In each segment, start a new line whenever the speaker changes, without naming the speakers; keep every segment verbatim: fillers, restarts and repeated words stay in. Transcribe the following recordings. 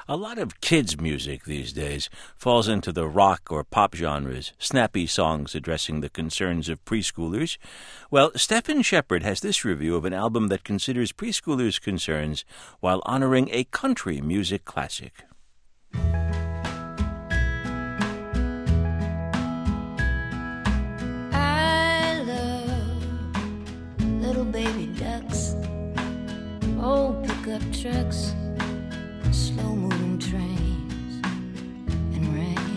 A lot of kids' music these days falls into the rock or pop genres, snappy songs addressing the concerns of preschoolers. Well, Stephen Shepard has this review of an album that considers preschoolers' concerns while honoring a country music classic.
I love little baby ducks, old pickup trucks, slow-moving trains and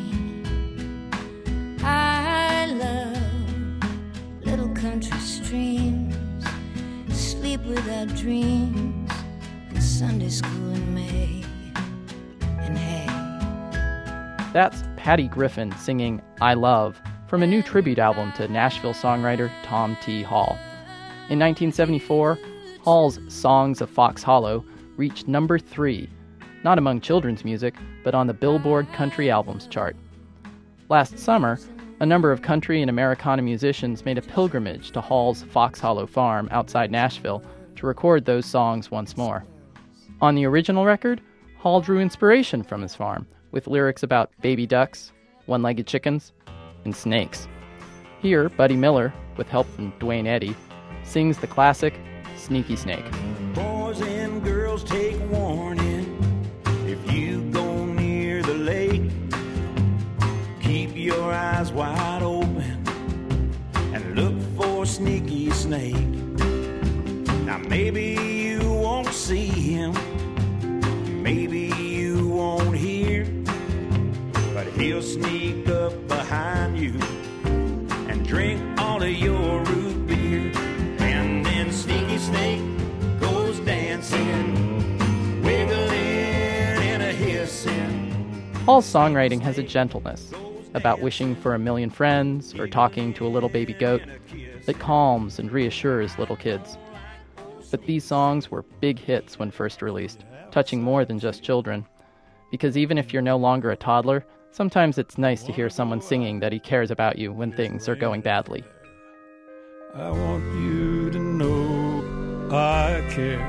rain. I love little country streams, sleep without dreams, and Sunday school in May, and hay.
That's Patty Griffin singing I Love from a new tribute album to Nashville songwriter Tom T. Hall. In nineteen seventy-four, Hall's Songs of Fox Hollow reached number three, not among children's music, but on the Billboard Country Albums chart. Last summer, a number of country and Americana musicians made a pilgrimage to Hall's Fox Hollow farm outside Nashville to record those songs once more. On the original record, Hall drew inspiration from his farm, with lyrics about baby ducks, one-legged chickens, and snakes. Here, Buddy Miller, with help from Duane Eddy, sings the classic Sneaky Snake.
Boys and girls, take warning. If you go near the lake, keep your eyes wide open and look for a sneaky snake. Now maybe you won't see him, maybe you won't hear, but he'll sneak up behind you and drink all of your root beer. And then Sneaky Snake goes dancing, wiggling and a hissing.
Hall's songwriting has a gentleness about wishing for a million friends or talking to a little baby goat that calms and reassures little kids. But these songs were big hits when first released, touching more than just children. Because even if you're no longer a toddler, sometimes it's nice to hear someone singing that he cares about you when things are going badly.
I want you to know I care.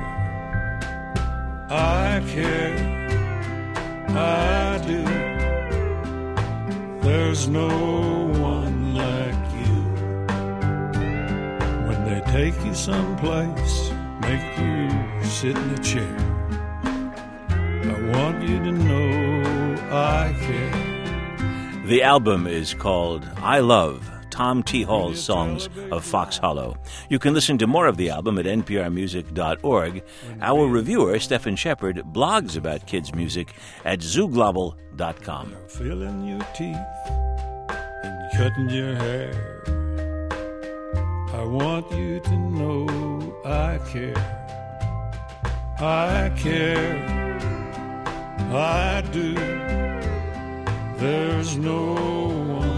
I care. I do. There's no one like you. When they take you someplace, make you sit in a chair, I want you to know I care.
The album is called I Love, Tom T. Hall's Songs of Fox Hollow. You can listen to more of the album at N P R music dot org. Our reviewer, Stephen Shepard, blogs about kids' music at zooglobal dot com.
Filling your teeth and cutting your hair, I want you to know I care. I care. I do. There's no one